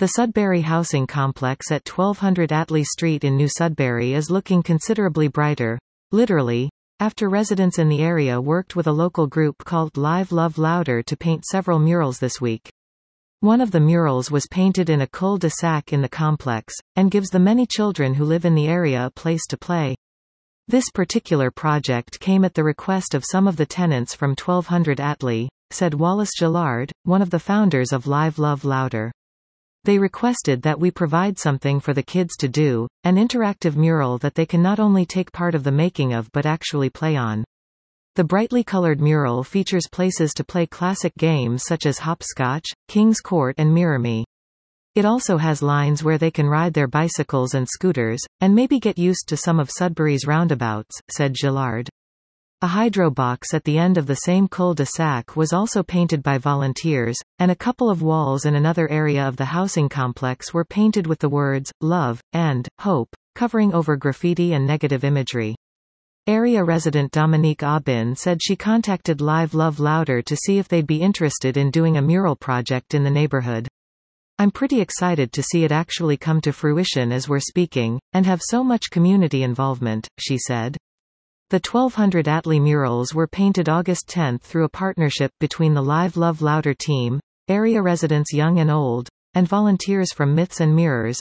The Sudbury housing complex at 1200 Atlee Street in New Sudbury is looking considerably brighter, literally, after residents in the area worked with a local group called Live Love Louder to paint several murals this week. One of the murals was painted in a cul-de-sac in the complex, and gives the many children who live in the area a place to play. This particular project came at the request of some of the tenants from 1200 Atlee, said Wallace Gillard, one of the founders of Live Love Louder. They requested that we provide something for the kids to do, an interactive mural that they can not only take part of the making of but actually play on. The brightly colored mural features places to play classic games such as hopscotch, King's Court and Mirror Me. It also has lines where they can ride their bicycles and scooters, and maybe get used to some of Sudbury's roundabouts, said Gillard. A hydro box at the end of the same cul-de-sac was also painted by volunteers, and a couple of walls in another area of the housing complex were painted with the words, love, and hope, covering over graffiti and negative imagery. Area resident Dominique Aubin said she contacted Live Love Louder to see if they'd be interested in doing a mural project in the neighborhood. I'm pretty excited to see it actually come to fruition as we're speaking, and have so much community involvement, she said. The 1200 Atlee murals were painted August 10 through a partnership between the Live Love Louder team, area residents young and old, and volunteers from Myths and Mirrors,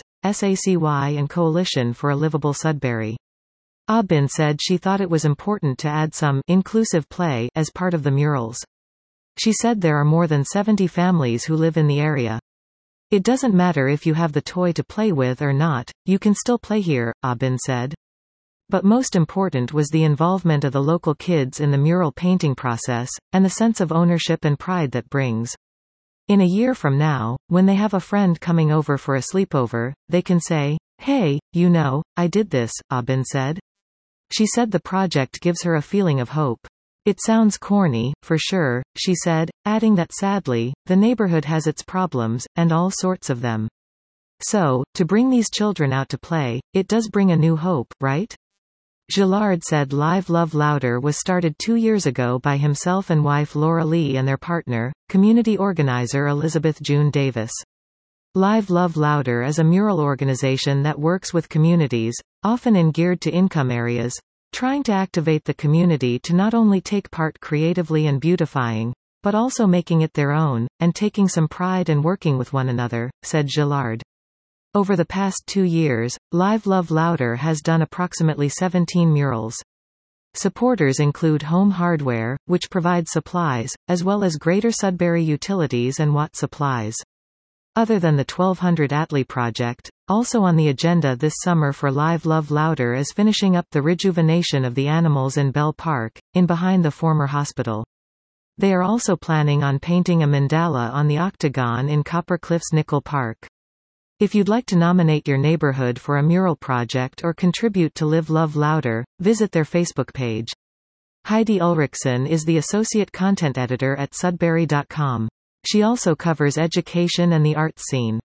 SACY and Coalition for a Livable Sudbury. Aubin said she thought it was important to add some inclusive play as part of the murals. She said there are more than 70 families who live in the area. It doesn't matter if you have the toy to play with or not, you can still play here, Aubin said. But most important was the involvement of the local kids in the mural painting process, and the sense of ownership and pride that brings. In a year from now, when they have a friend coming over for a sleepover, they can say, "Hey, you know, I did this," Aubin said. She said the project gives her a feeling of hope. It sounds corny, for sure, she said, adding that sadly, the neighborhood has its problems, and all sorts of them. So, to bring these children out to play, it does bring a new hope, right? Gillard said Live Love Louder was started 2 years ago by himself and wife Laura Lee and their partner, community organizer Elizabeth June Davis. Live Love Louder is a mural organization that works with communities, often in geared to income areas, trying to activate the community to not only take part creatively and beautifying, but also making it their own, and taking some pride in working with one another, said Gillard. Over the past 2 years, Live Love Louder has done approximately 17 murals. Supporters include Home Hardware, which provides supplies, as well as Greater Sudbury Utilities and Watt Supplies. Other than the 1200 Atlee project, also on the agenda this summer for Live Love Louder is finishing up the rejuvenation of the animals in Bell Park, in behind the former hospital. They are also planning on painting a mandala on the Octagon in Copper Cliffs Nickel Park. If you'd like to nominate your neighborhood for a mural project or contribute to Live Love Louder, visit their Facebook page. Heidi Ulrichsen is the Associate Content Editor at Sudbury.com. She also covers education and the arts scene.